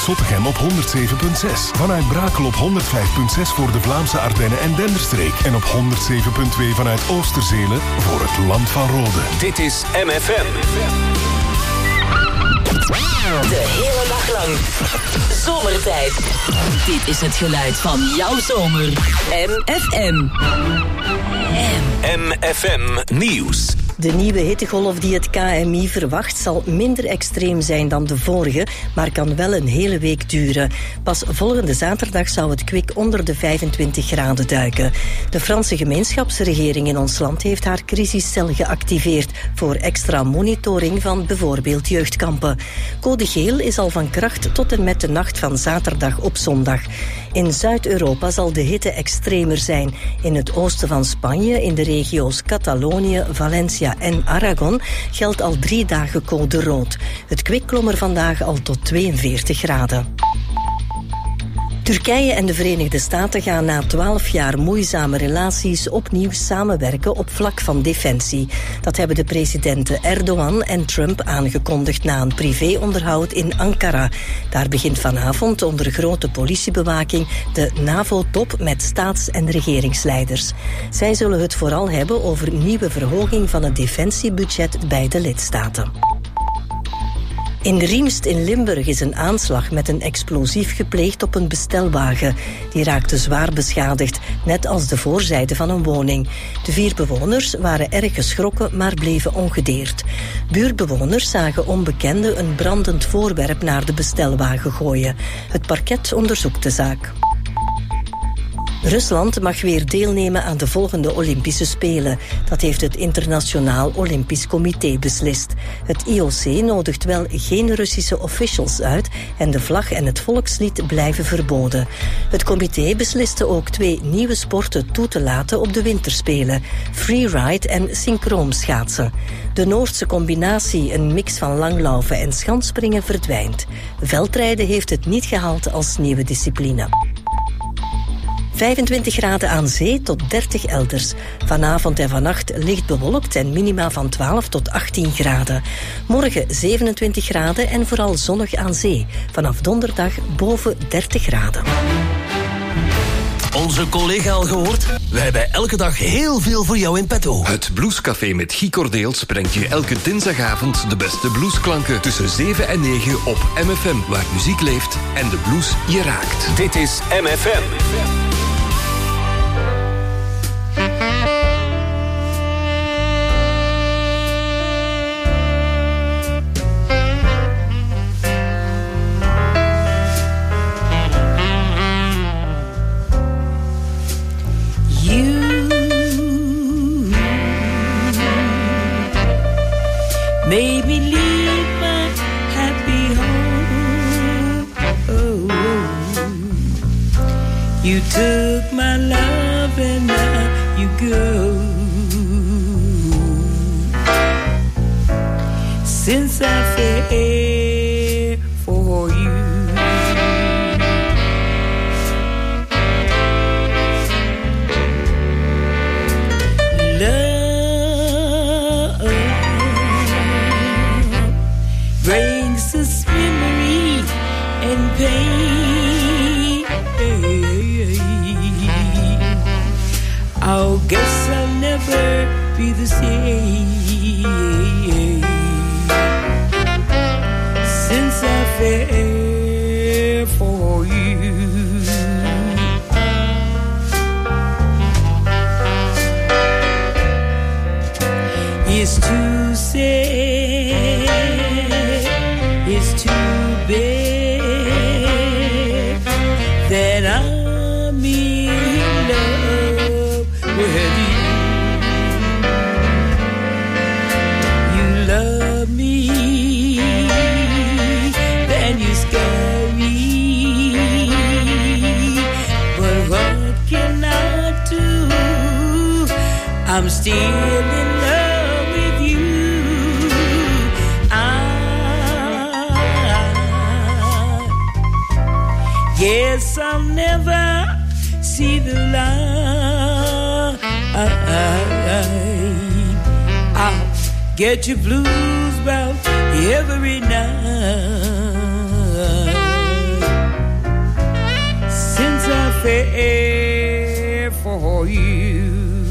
Zottegem op 107.6. Vanuit Brakel op 105.6 voor de Vlaamse Ardennen en Denderstreek. En op 107.2 vanuit Oosterzelen voor het Land van Rode. Dit is MFM. De hele dag lang. Zomertijd. Dit is het geluid van jouw zomer. MFM. MFM Nieuws. De nieuwe hittegolf die het KMI verwacht zal minder extreem zijn dan de vorige, maar kan wel een hele week duren. Pas volgende zaterdag zou het kwik onder de 25 graden duiken. De Franse gemeenschapsregering in ons land heeft haar crisiscel geactiveerd voor extra monitoring van bijvoorbeeld jeugdkampen. Code geel is al van kracht tot en met de nacht van zaterdag op zondag. In Zuid-Europa zal de hitte extremer zijn. In het oosten van Spanje, in de regio's Catalonië, Valencia en Aragon geldt al 3 dagen code rood. Het kwik klom er vandaag al tot 42 graden. Turkije en de Verenigde Staten gaan na 12 jaar moeizame relaties opnieuw samenwerken op vlak van defensie. Dat hebben de presidenten Erdogan en Trump aangekondigd na een privéonderhoud in Ankara. Daar begint vanavond onder grote politiebewaking de NAVO-top met staats- en regeringsleiders. Zij zullen het vooral hebben over nieuwe verhoging van het defensiebudget bij de lidstaten. In Riemst in Limburg is een aanslag met een explosief gepleegd op een bestelwagen. Die raakte zwaar beschadigd, net als de voorzijde van een woning. De 4 bewoners waren erg geschrokken, maar bleven ongedeerd. Buurtbewoners zagen onbekenden een brandend voorwerp naar de bestelwagen gooien. Het parket onderzoekt de zaak. Rusland mag weer deelnemen aan de volgende Olympische Spelen. Dat heeft het Internationaal Olympisch Comité beslist. Het IOC nodigt wel geen Russische officials uit en de vlag en het volkslied blijven verboden. Het comité besliste ook 2 nieuwe sporten toe te laten op de winterspelen: freeride en synchroonschaatsen. De Noordse combinatie, een mix van langlaufen en schansspringen, verdwijnt. Veldrijden heeft het niet gehaald als nieuwe discipline. 25 graden aan zee tot 30 elders. Vanavond en vannacht licht bewolkt en minima van 12 tot 18 graden. Morgen 27 graden en vooral zonnig aan zee. Vanaf donderdag boven 30 graden. Onze collega al gehoord? Wij hebben elke dag heel veel voor jou in petto. Het Bluescafé met Guy Cordeels brengt je elke dinsdagavond de beste bluesklanken tussen 7 en 9 op MFM, waar muziek leeft en de blues je raakt. Dit is MFM. Made me leave my happy home. Oh, you took my love and now you go. Since I fell for you, brings us memory and pain. I guess I'll never be the same since I fell for you. It's too sad, it's too bad that I'm in love with you. You love me, then you scare me. But what can I do? I'm still in love with you. Guess I'll never see the light. I'll get your blues about every night. fair for you.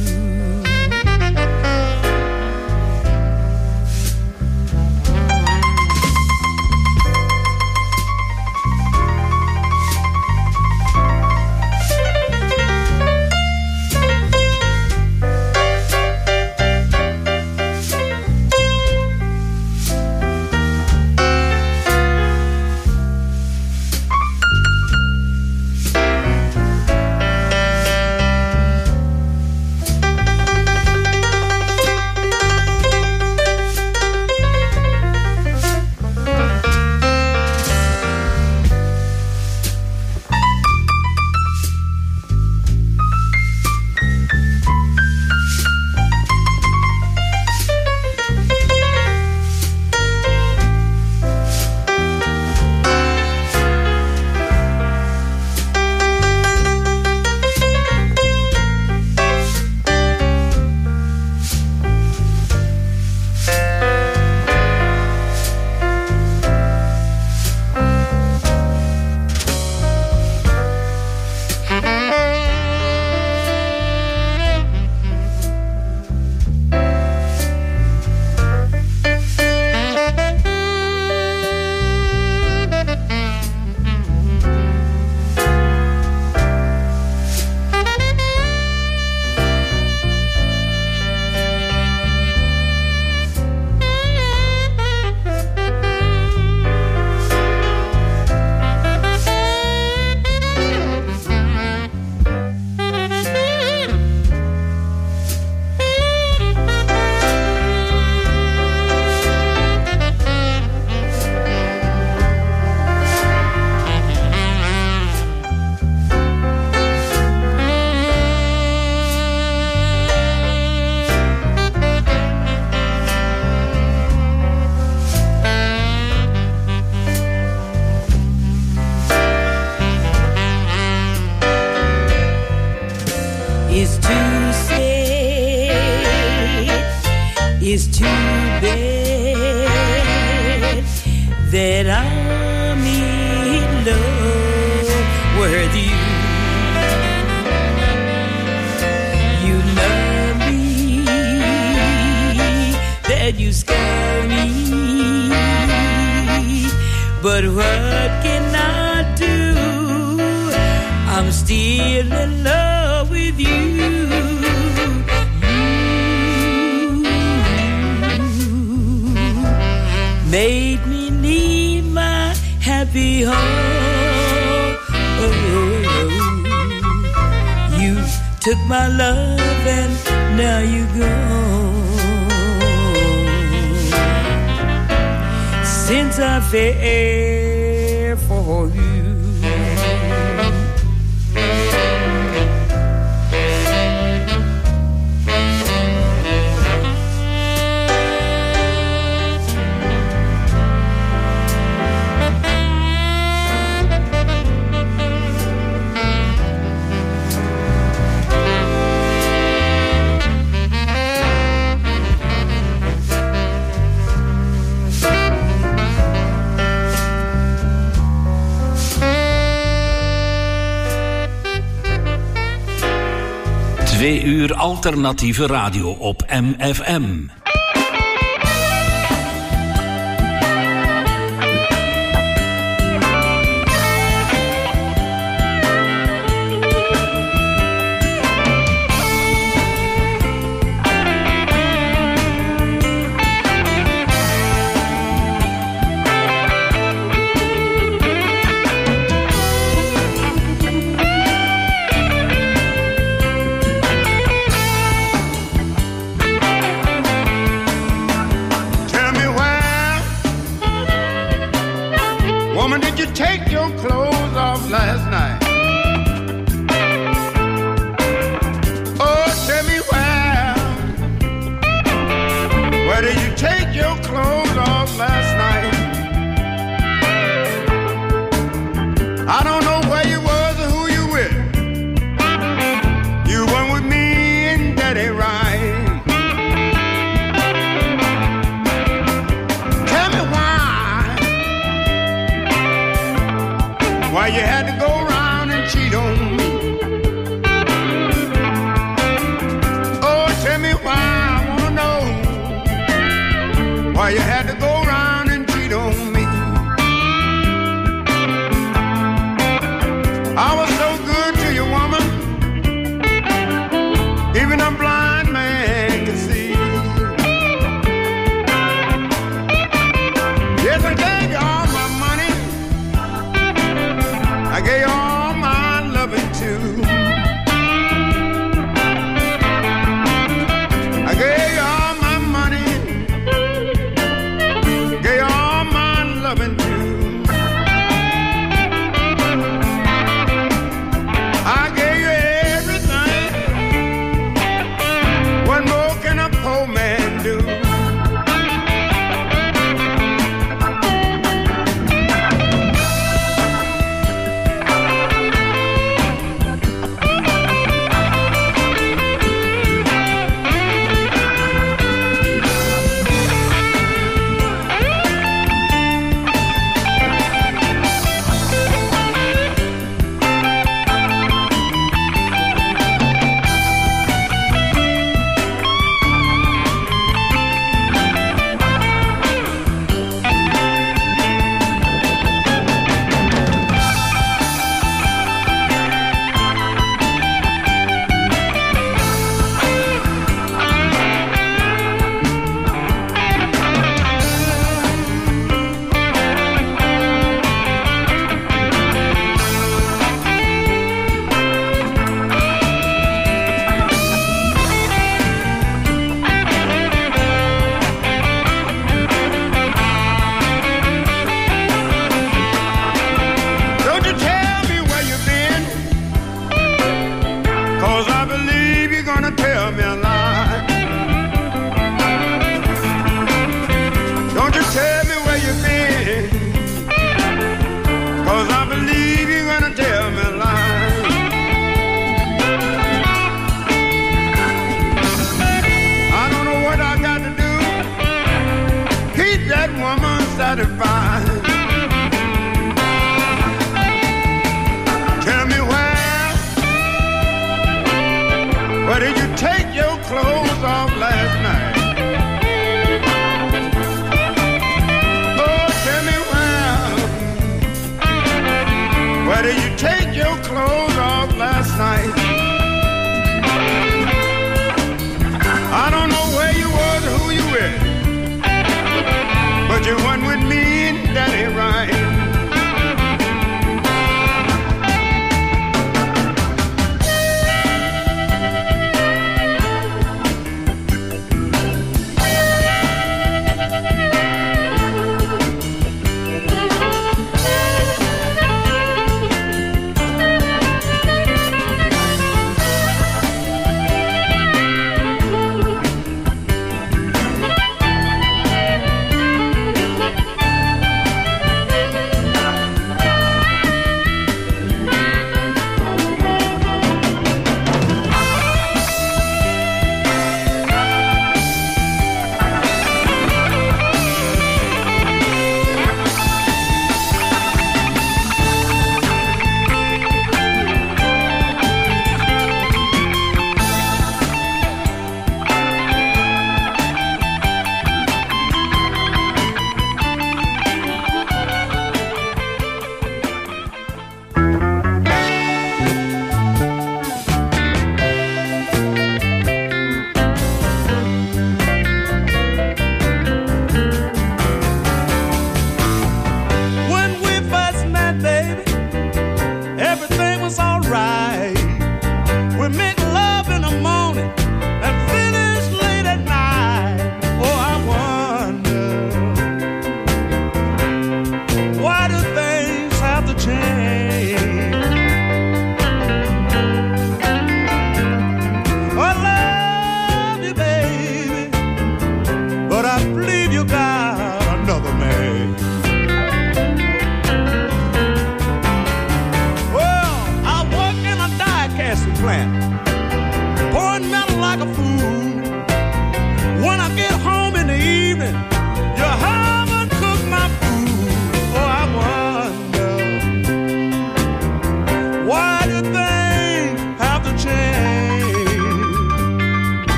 Took my love and now you're gone. Since I fell for you. Twee uur alternatieve radio op MFM. Why you had to go around and cheat on me? gave you all my loving too. I gave you all my money, gave you all my loving too. I gave you everything. What more can a poor man do?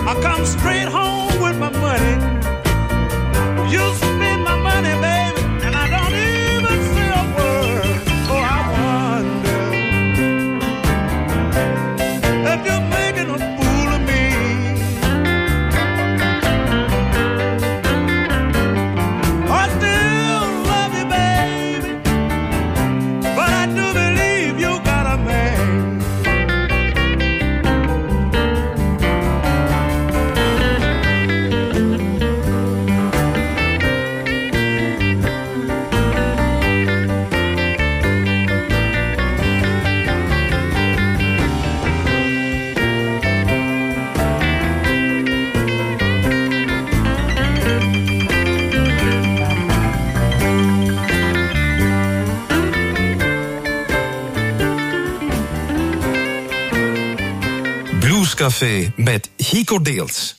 I come straight home with my money. You spend my money, baby, and I don't even say a word. Oh, I wonder if you're making a fool of me. I still love you, baby, but I do believe you got a man. Bluescafé met Guy Cordeels.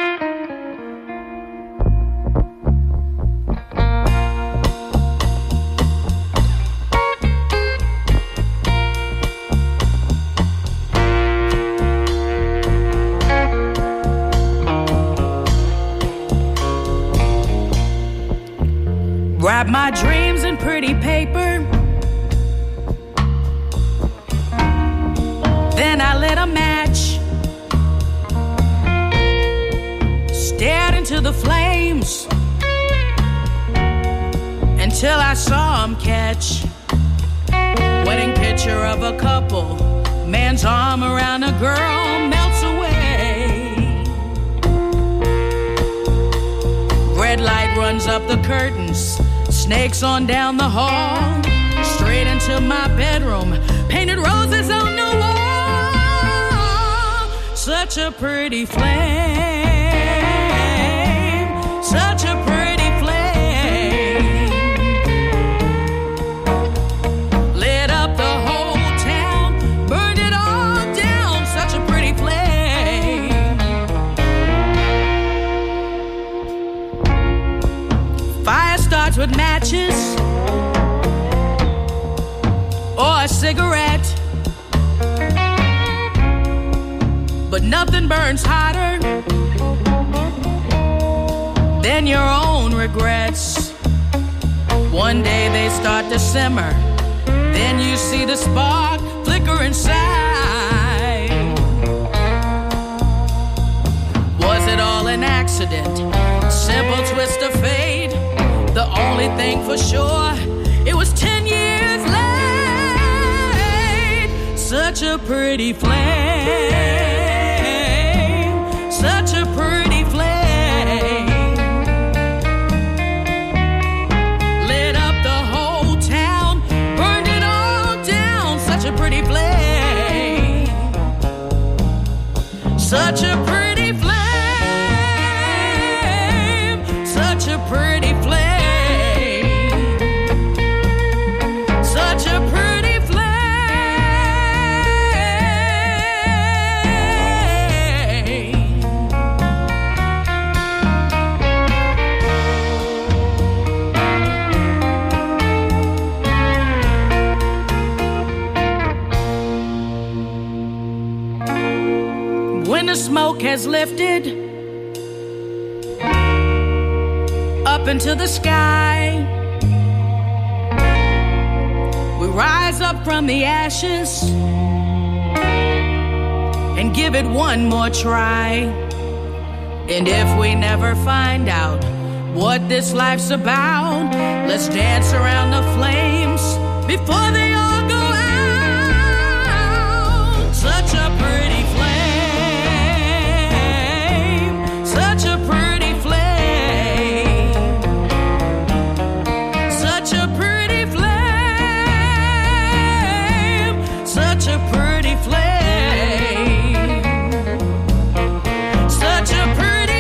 Wrap my dreams in pretty paper. Then I lit a match. Stared into the flames until I saw 'em catch. Wedding picture of a couple, man's arm around a girl melts away. Red light runs up the curtains, snakes on down the hall, straight into my bedroom, painted roses on the wall. Such a pretty flame. Such a pretty flame. Lit up the whole town, burned it all down. Such a pretty flame. Fire starts with matches or a cigarette, but nothing burns hotter than your own regrets. One day they start to simmer, then you see the spark flicker inside. Was it all an accident? Simple twist of fate? The only thing for sure, it was 10 years late. Such a pretty flame. Such a pretty flame. Such a pretty flame, such a pretty flame, such a pretty When the smoke has lifted up into the sky, we rise up from the ashes and give it one more try. And if we never find out what this life's about, let's dance around the flames before they all go out. Such a pretty flame, such a pretty flame, such a pretty flame, such a pretty flame, such a pretty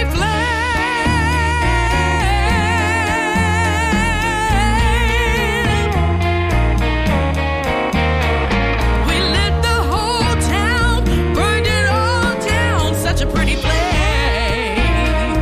flame. We lit the whole town, burned it all down. Such a pretty flame.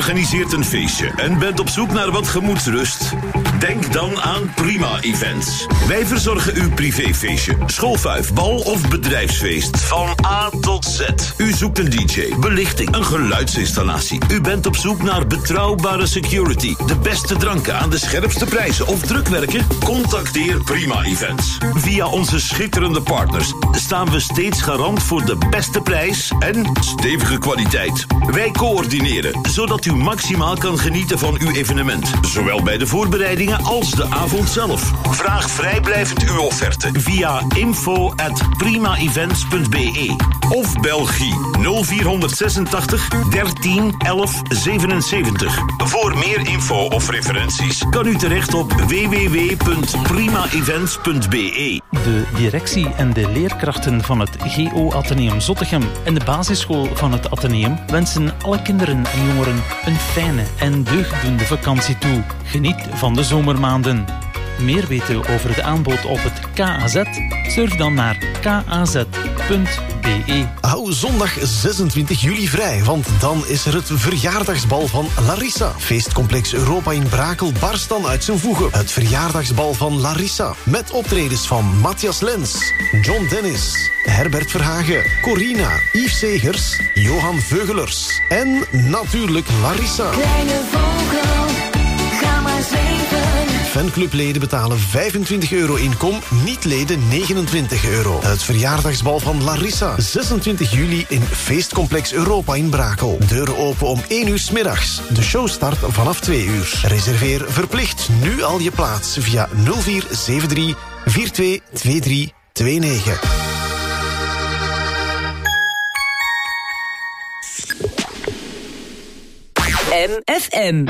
organiseert een feestje en bent op zoek naar wat gemoedsrust? Denk dan aan Prima Events. Wij verzorgen uw privéfeestje, schoolfuif, bal of bedrijfsfeest. Van A tot Z. U zoekt een DJ, belichting, een geluidsinstallatie. U bent op zoek naar betrouwbare security, de beste dranken aan de scherpste prijzen of drukwerken? Contacteer Prima Events. Via onze schitterende partners staan we steeds garant voor de beste prijs en stevige kwaliteit. Wij coördineren, zodat u maximaal kan genieten van uw evenement. Zowel bij de voorbereidingen als de avond zelf. Vraag vrijblijvend uw offerte via info@primaevents.be of Belgie 0486 13 11 77. Voor meer info of referenties kan u terecht op www.primaevents.be. De directie en de leerkrachten van het GO Atheneum Zottegem en de basisschool van het Atheneum wensen alle kinderen en jongeren een fijne en deugddoende vakantie toe. Geniet van de zomermaanden. Meer weten over de aanbod op het KAZ? Surf dan naar kaz.be. Hou zondag 26 juli vrij, want dan is er het verjaardagsbal van Larissa. Feestcomplex Europa in Brakel barst dan uit zijn voegen. Het verjaardagsbal van Larissa. Met optredens van Matthias Lens, John Dennis, Herbert Verhagen, Corina, Yves Segers, Johan Veugelers en natuurlijk Larissa. Kleine vogel, ga maar zweven. Fanclubleden betalen €25 inkom, niet-leden €29. Het verjaardagsbal van Larissa, 26 juli in Feestcomplex Europa in Brakel. Deuren open om 1 uur 's middags. De show start vanaf 2 uur. Reserveer verplicht nu al je plaats via 0473 422329. MFM.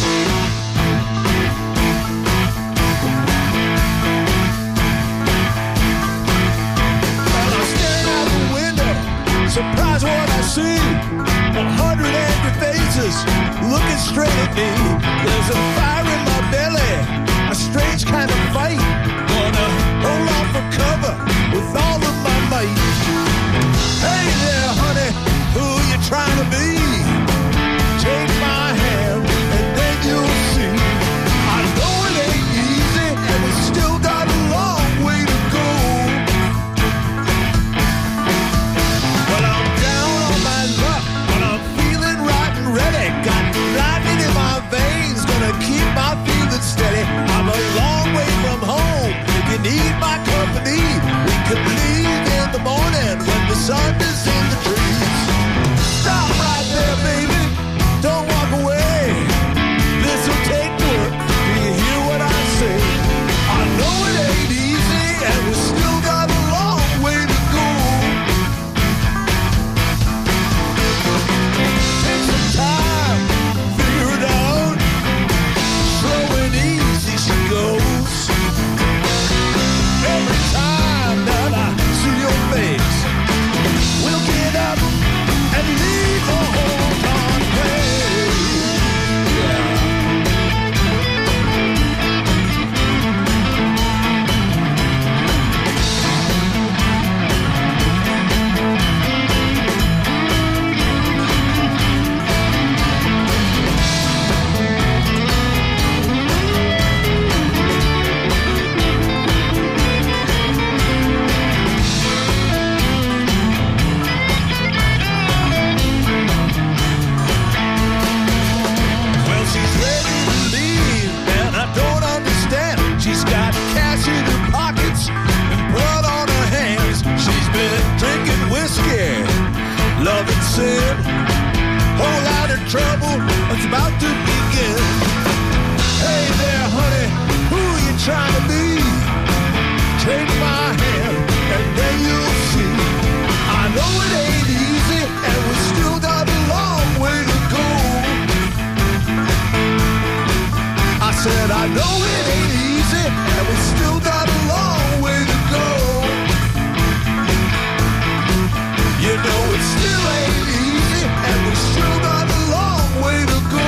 Surprise what I see, 100 angry faces looking straight at me. There's a fire in my belly, a strange kind of fight. Gonna hold on for cover with all of my might. Hey there, honey, who you trying to be? Take my hand and then you'll see. I know it ain't easy and we still got a long way to go. Ready, got lightning in my veins, gonna keep my feeling steady. I'm a long way from home. If you need my company, we could leave in the morning when the sun is in the trees. Stop right there, baby. Don't walk away. This'll take work. Do you hear what I say? I know it ain't easy, and we still got a long way to go. Time, figure it out. Slow and easy she goes. Every time that I see your face, we'll get up and leave the whole darn place. Yeah. She's got cash in her pockets and blood on her hands. She's been drinking whiskey, loving sin. Whole lot of trouble, it's about to begin. Hey there, honey, who you trying to be? Take my hand and then you'll see. I know it ain't easy and we still got a long way to go. I said I know it ain't easy and we still got a long way to go. You know it still ain't easy and we still got a long way to go.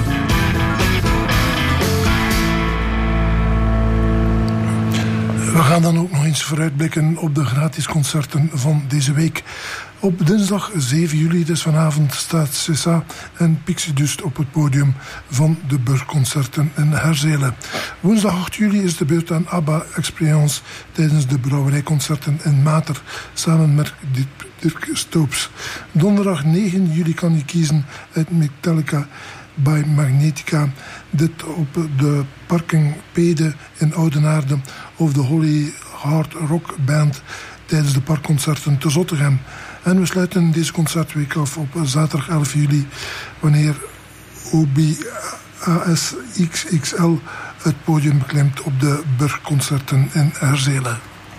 We gaan gaan dan ook nog eens vooruitblikken op de gratis concerten van deze week. Op dinsdag 7 juli, dus vanavond, staat Cessa en Pixie Dust op het podium van de Burgconcerten in Herzelen. Woensdag 8 juli is de beurt aan ABBA Experience tijdens de brouwerijconcerten in Mater, samen met Dirk Stoops. Donderdag 9 juli kan je kiezen uit Metallica by Magnetica. Dit op de parking Pede in Oudenaarde of de Holy Hard Rock Band tijdens de parkconcerten te Zottegem. En we sluiten deze concertweek af op zaterdag 11 juli... wanneer OBAS XXL het podium beklimt op de Burgconcerten in Herzelen.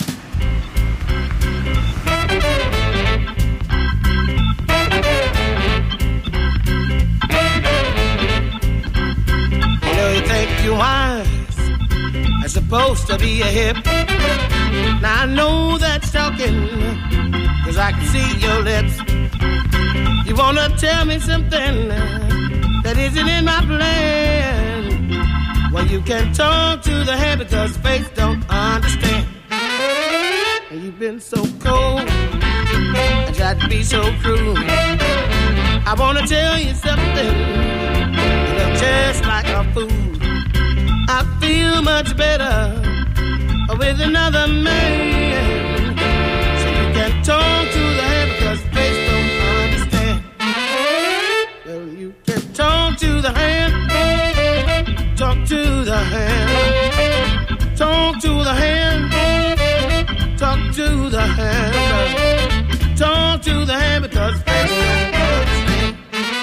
You think you're wise, as supposed to be a hip. Now I know that's talking, 'cause I can see your lips. You wanna tell me something that isn't in my plan. Well, you can talk to the hand because face don't understand. You've been so cold and tried to be so cruel. I wanna tell you something, you look just like a fool. I feel much better with another man. So you can talk to the hand because face don't understand. Well, you can talk to the hand. Talk to the hand. Talk to the hand. Talk to the hand. Talk to the hand because face don't understand.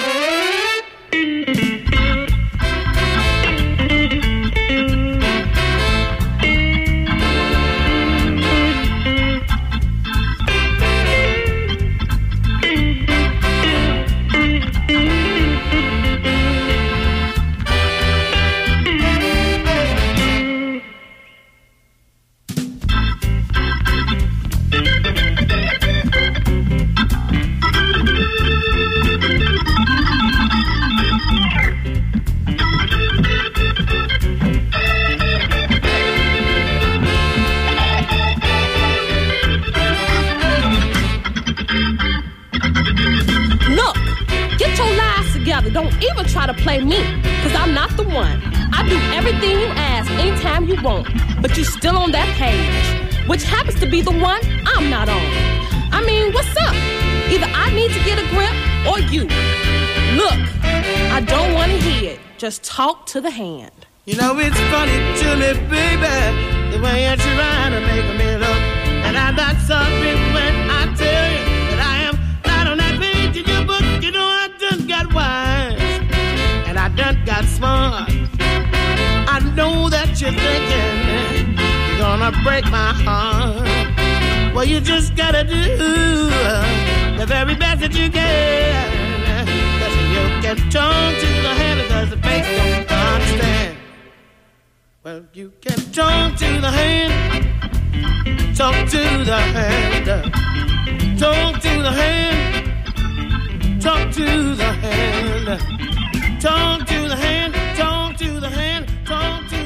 Don't even try to play me, 'cause I'm not the one. I do everything you ask anytime you want, but you're still on that page, which happens to be the one I'm not on. I mean, what's up? Either I need to get a grip or you. Look, I don't want to hear it. Just talk to the hand. You know it's funny to me, baby, the way you're trying to make me look. And I'm not sorry when I tell you that I am not on that page in your book. You know I done got wise, and I done got smart. I know that you're thinking you're gonna break my heart. Well, you just gotta do the very best that you can. 'Cause you can talk to the hand because the face don't understand. Well, you can talk to the hand. Talk to the hand. Talk to the hand. Talk to the hand. Talk to the hand. Talk to the hand. Talk to the hand.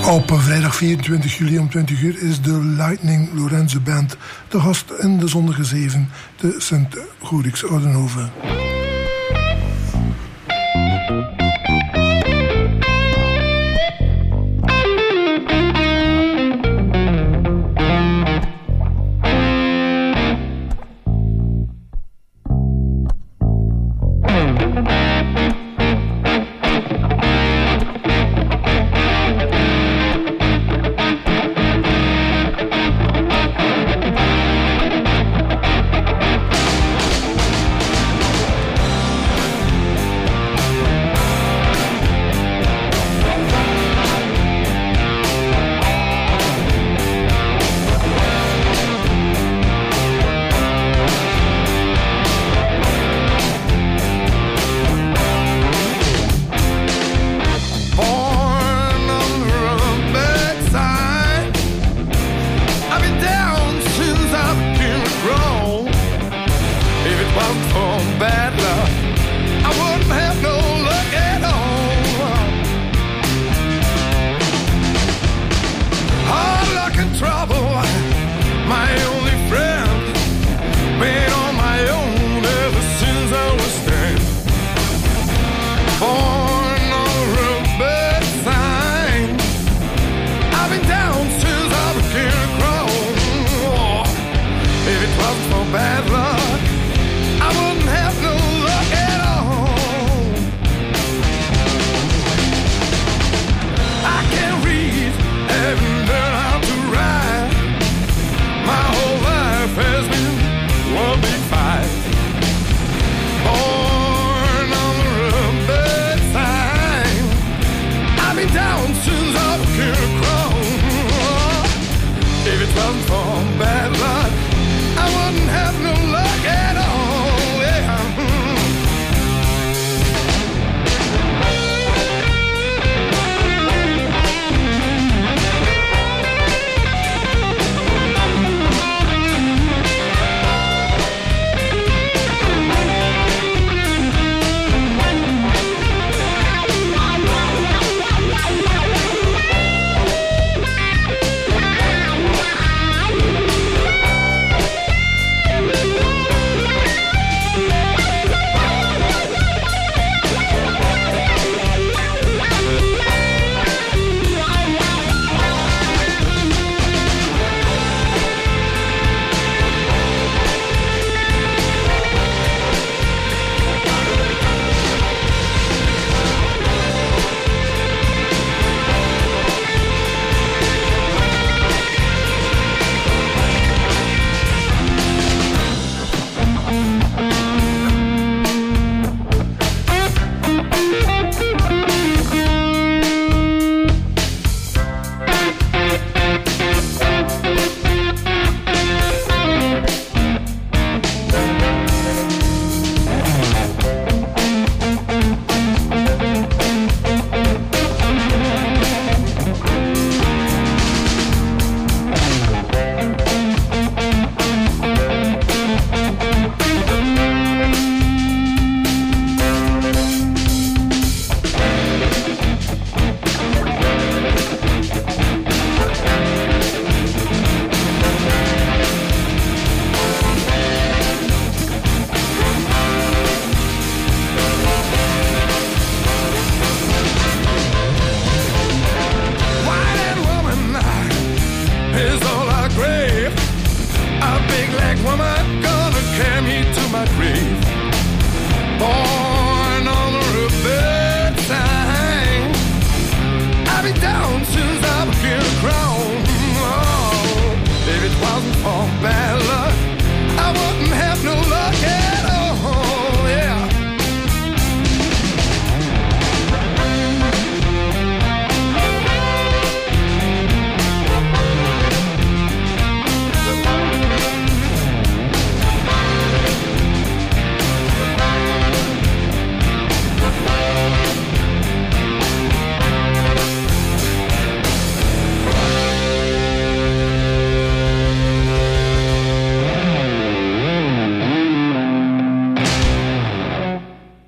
Op vrijdag 24 juli om 20 uur is de Lightning Lorenzo Band de gast in de Zonnige Zeven, de Sint-Godix Oudenhoven.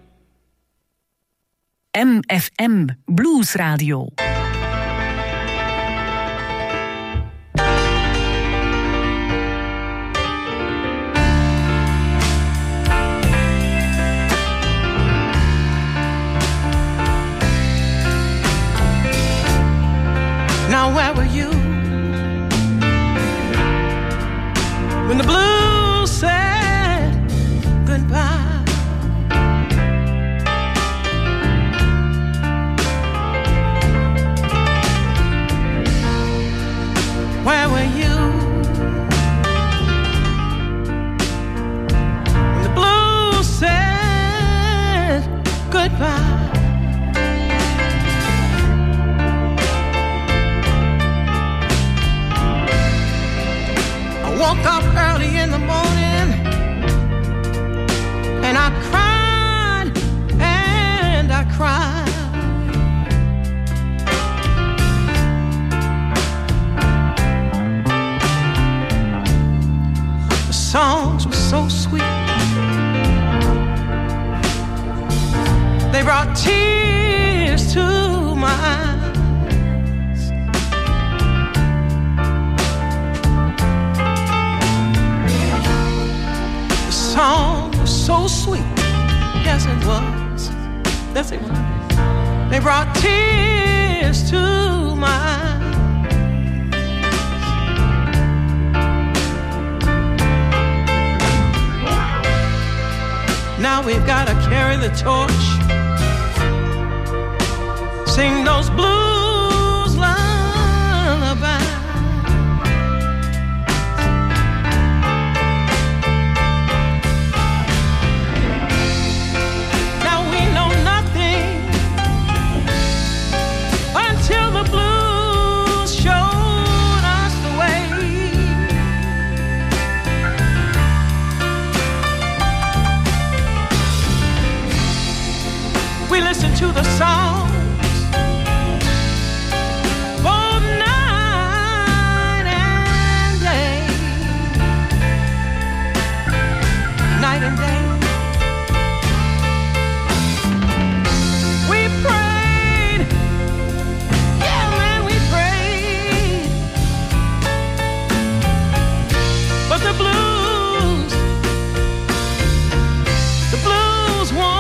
MFM Blues Radio. Now where were you when the blues said goodbye? Where were you when the blues said goodbye? Woke up early in the morning and I cried and I cried. The songs were so sweet. They brought tears to my eyes. Song was so sweet, yes it was, yes it was. They brought tears to my eyes. Now we've got to carry the torch, sing those blues lullabies. We listen to the songs both night and day, night and day. We prayed, yeah man, we prayed, but the blues won't.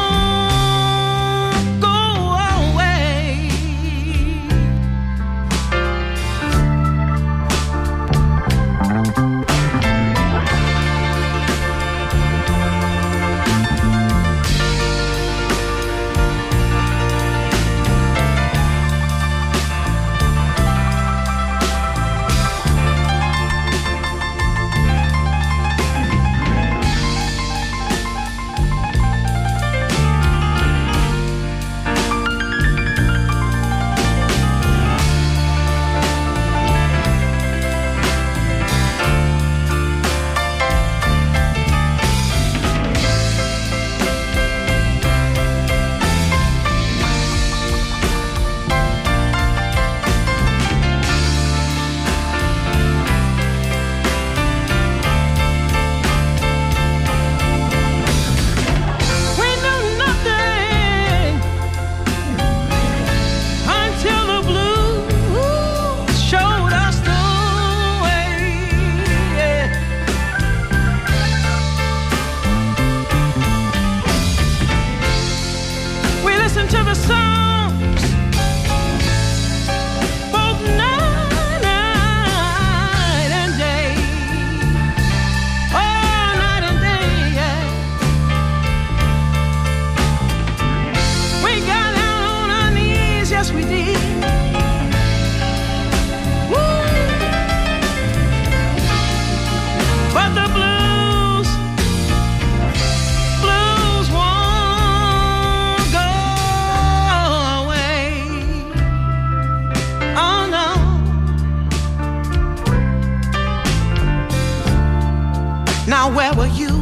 Now where were you?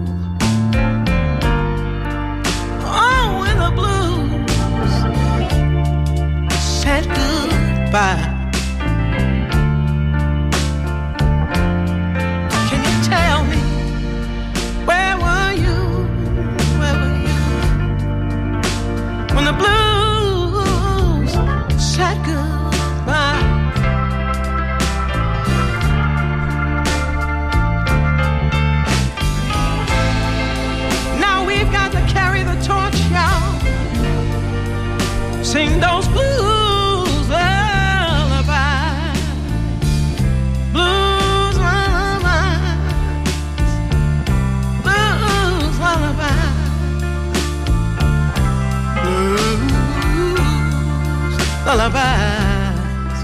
Oh, when the blues said goodbye. Can you tell me, where were you? Where were you? When the blues said goodbye. Sing those blues lullabies. lullabies.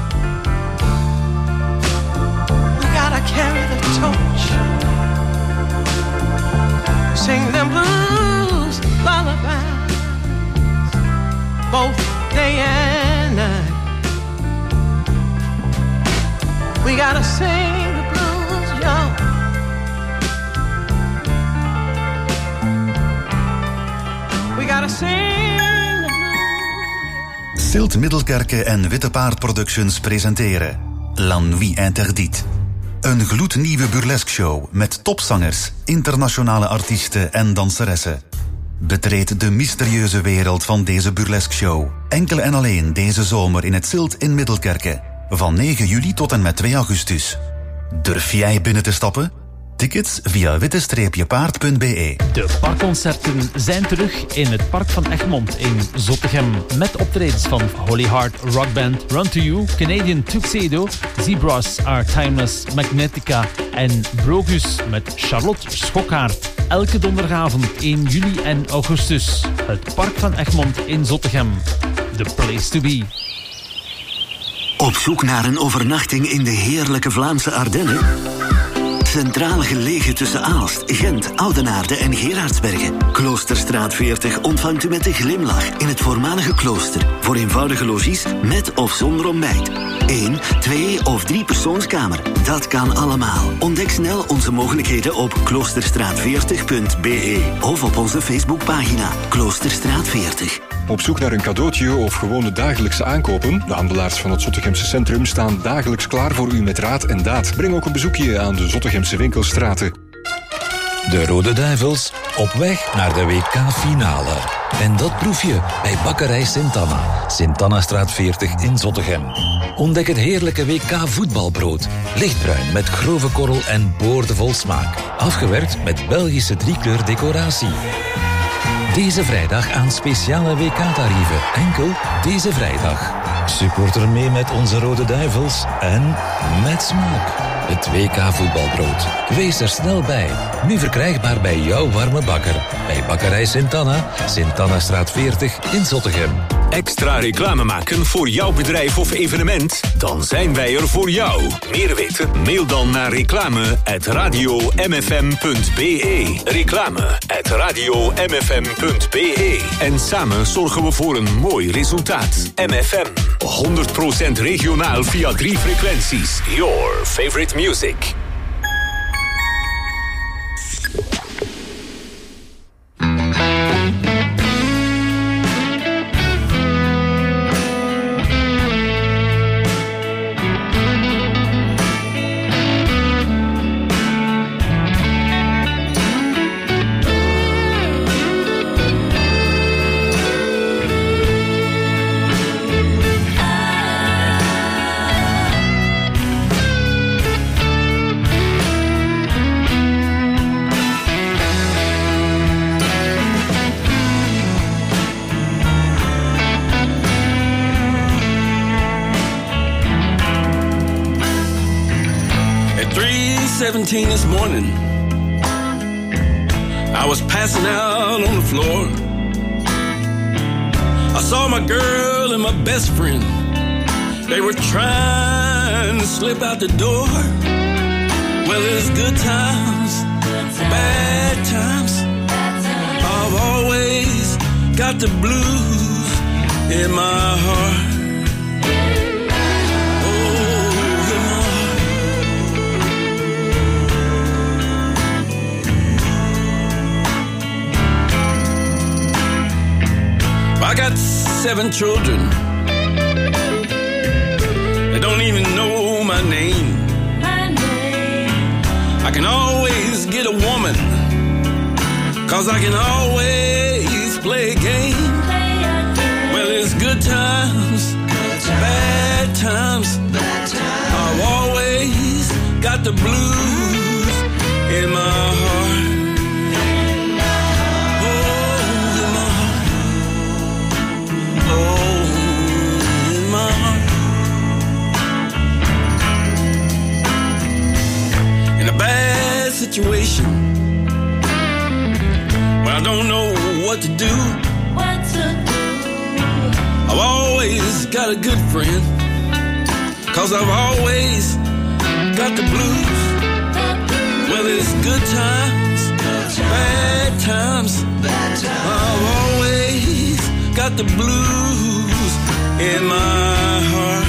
We gotta carry the torch, sing them blues lullabies, both day and night. We gotta sing the blues, y'all. We gotta sing the blues. Stilt Middelkerke en Witte Paard Productions presenteren La Nuit Interdite. Een gloednieuwe burlesque-show met topzangers, internationale artiesten en danseressen. Betreed de mysterieuze wereld van deze burlesque-show. Enkel en alleen deze zomer in het Stilt in Middelkerke. Van 9 juli tot en met 2 augustus. Durf jij binnen te stappen? Tickets via witte-paard.be. De parkconcerten zijn terug in het Park van Egmond in Zottegem. Met optredens van Holy Heart Rock Band, Run To You, Canadian Tuxedo, Zebras Are Timeless, Magnetica en Brogus met Charlotte Schokkaert. Elke donderdagavond 1 juli en augustus. Het Park van Egmond in Zottegem. The place to be. Op zoek naar een overnachting in de heerlijke Vlaamse Ardennen? Centraal gelegen tussen Aalst, Gent, Oudenaarde en Gerardsbergen. Kloosterstraat 40 ontvangt u met een glimlach in het voormalige klooster. Voor eenvoudige logies met of zonder ontbijt. 1, 2 of 3 persoonskamer. Dat kan allemaal. Ontdek snel onze mogelijkheden op kloosterstraat40.be of op onze Facebookpagina Kloosterstraat 40. Op zoek naar een cadeautje of gewone dagelijkse aankopen? De handelaars van het Zottegemse centrum staan dagelijks klaar voor u met raad en daad. Breng ook een bezoekje aan de Zottegemse winkelstraten. De Rode Duivels op weg naar de WK-finale. En dat proef je bij Bakkerij Sint-Anna. Sint-Anna-straat 40 in Zottegem. Ontdek het heerlijke WK-voetbalbrood. Lichtbruin met grove korrel en boordevol smaak. Afgewerkt met Belgische driekleur decoratie. Deze vrijdag aan speciale WK-tarieven. Enkel deze vrijdag. Supporter mee met onze Rode Duivels en met smaak. Het WK voetbalbrood. Wees er snel bij. Nu verkrijgbaar bij jouw warme bakker. Bij Bakkerij Sint-Anna, Sint-Anna-straat 40 in Zottegem. Extra reclame maken voor jouw bedrijf of evenement? Dan zijn wij er voor jou. Meer weten? Mail dan naar reclame@radiomfm.be. Reclame@radiomfm.be. En samen zorgen we voor een mooi resultaat. MFM. 100% regionaal via 3 frequenties. Your favorite music. This morning I was passing out on the floor. I saw my girl and my best friend. They were trying to slip out the door. Well, there's good times, bad times. I've always got the blues in my heart. I got 7 children. They don't even know my name. I can always get a woman, 'cause I can always play a game. Well, it's good times, bad times. I've always got the blues in my heart. Situation. Well, I don't know what to do. I've always got got a good friend, 'cause I've always got the blues. Well, it's good times, bad times. I've always got the blues in my heart.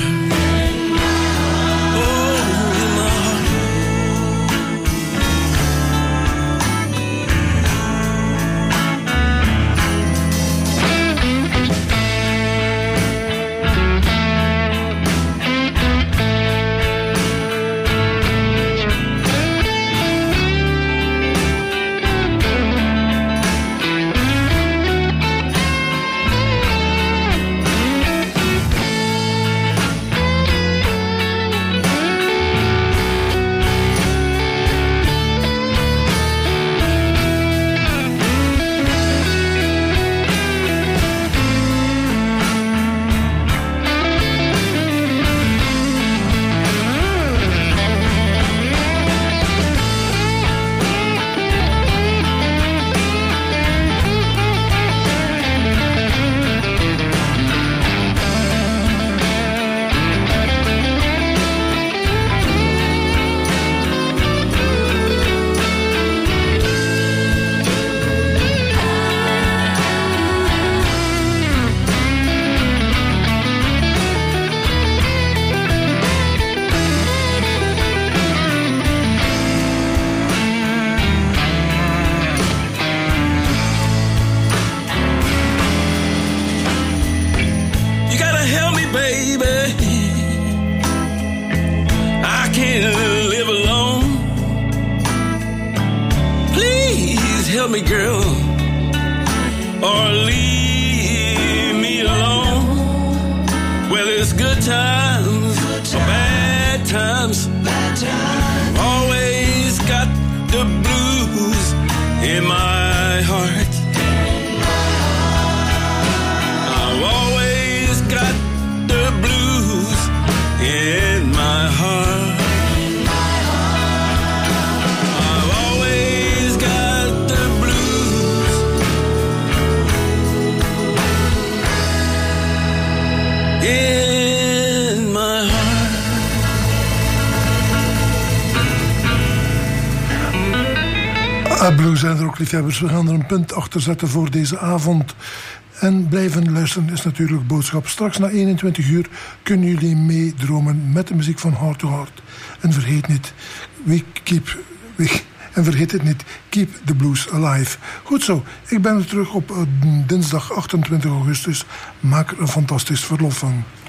Blues zijn er ook liefhebbers. We gaan er een punt achter zetten voor deze avond. En blijven luisteren is natuurlijk boodschap. Straks na 21 uur kunnen jullie meedromen met de muziek van Heart to Heart. En vergeet het niet, keep the blues alive. Goed zo, ik ben er terug op dinsdag 28 augustus. Maak er een fantastisch verlof van.